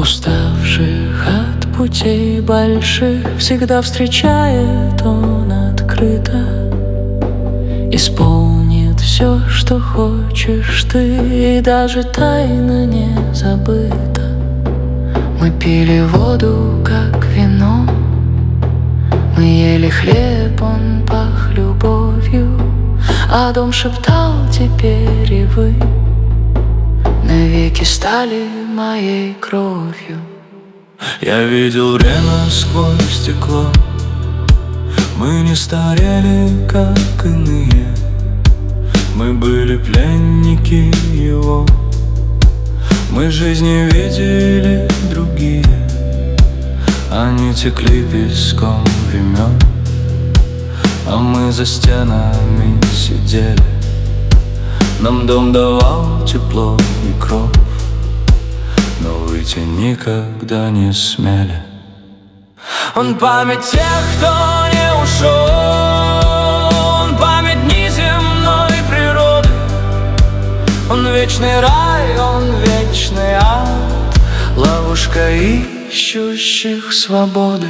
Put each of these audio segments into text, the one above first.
Уставших от путей больших всегда встречает он открыто. Исполнит все, что хочешь ты, и даже тайна не забыта. Мы пили воду, как вино, мы ели хлеб, он пах любовью, а дом шептал: теперь и вы навеки стали моей кровью. Я видел время сквозь стекло, мы не старели, как иные. Мы были пленники его, мы жизни видели другие. Они текли песком времен, а мы за стенами сидели. Нам дом давал тепло и кровь, но выйти никогда не смели. Он память тех, кто не ушел, он память неземной природы. Он вечный рай, он вечный ад, ловушка ищущих свободы.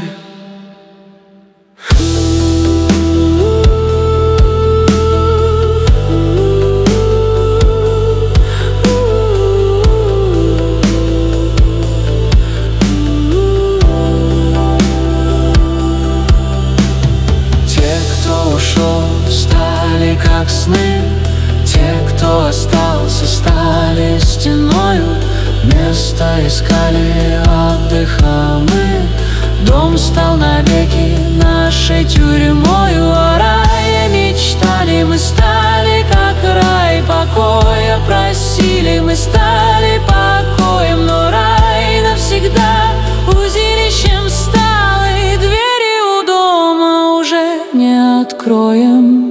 Стали как сны, те, кто остался, стали стеною. Место искали отдыха мы, дом стал навеки нашей тюрьмою. О рае мечтали, мы стали как рай, покоя просили, мы стали покоем. Но рай навсегда узилищем стал, и двери у дома уже не откроем.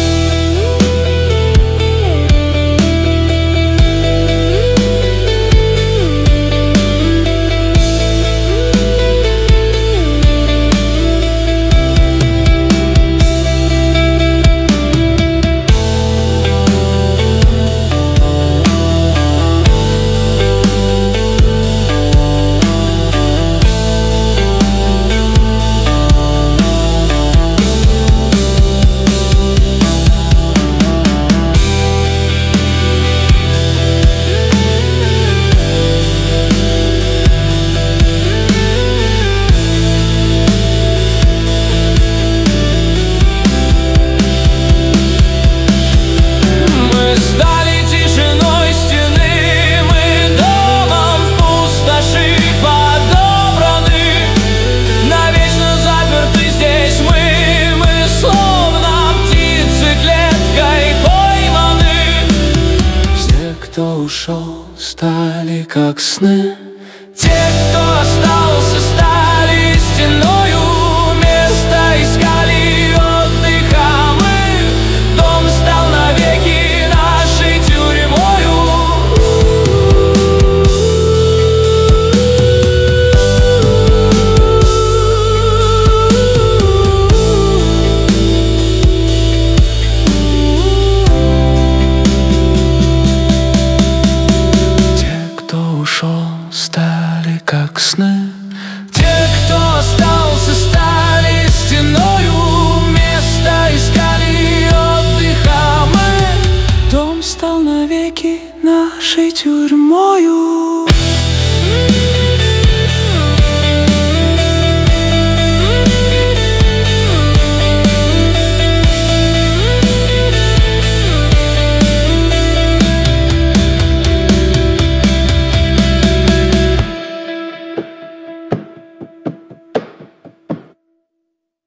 Кто ушел, стали как сны, те, кто остался, стали стеною. Место искали отдыха мы, дом стал навеки нашей тюрьмою. Стали как сны, те, кто остался, стали стеною. Место искали отдыха мы, дом стал навеки нашей тюрьмой.